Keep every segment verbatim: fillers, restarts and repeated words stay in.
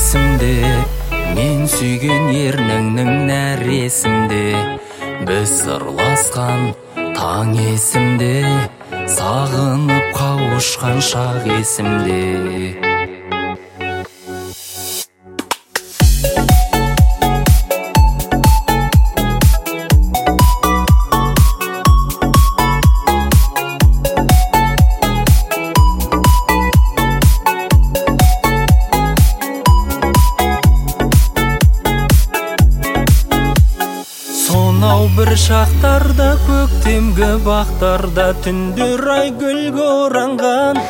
есімде, мен сүйген ерніңнің нәр есімде. Біз сырласқан таң есімде, сағынып қауышқан шақ есімде. Сонау бір шақтарда, көктемгі бақтарда, түндер ай гүлге оранған.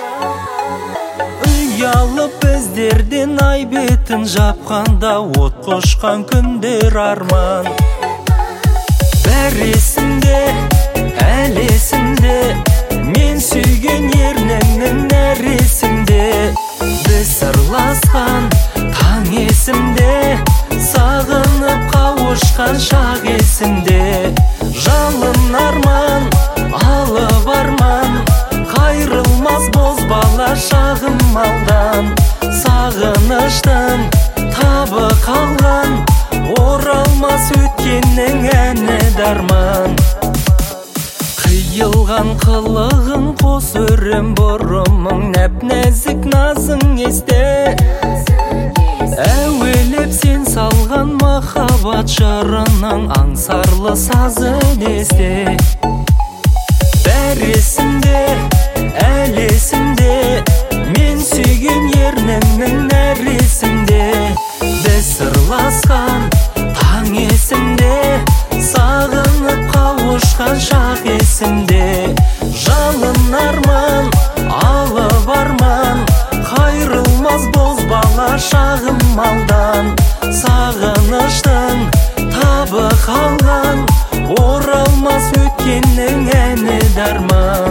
Ұялып біздерден ай бетін жапқанда, от қошқан күндер арман. Бәр есімде, әл есімде, мен сүйген ерніңнің нәр есімде. Біз сырласқан таң есімде, сағынып қауышқан шақ есімде. Жалын арман, алып арман, қайрылмас бозбала шағым алдан. Сағыныштың табы қалған, оралмас өткеннің әні дарман. Қиылған қылығың, қос өрім бұрымың, нәп-нәзік назың есте. Әуелеп сен салған махаббат жырының, аңсарлы сазын есте. Бәр есімде, әл есімде, мен сүйген ерніңнің нәр есімде. Біз сырласқан таң есімде, сағынып қауышқан шақ есімде. Жалын арман, алып арман, қайрылмас бозбала шағым алдан. Сағыныштың табы қалған, оралмас өткеннің әні дарман.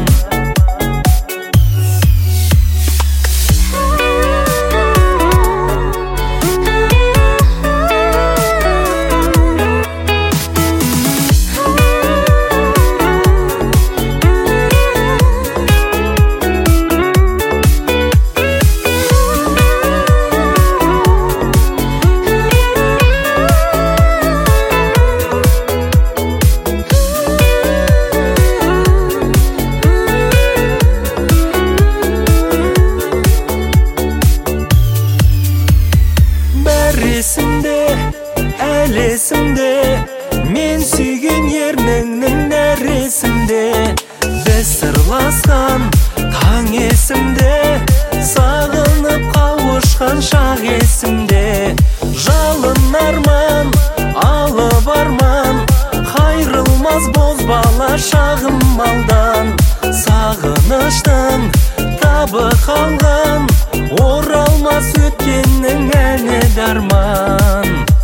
Есімде, әл есімде, мен сүйген ерніңнің нәр есімде. Біз сырласқан таң есімде, сағынып қауышқан шақ есімде. Жалын арман, алып арман, қайрылмас бозбала шағым алдан. Сағыныштың табы қалған, оралмас өткеннің әні дарман.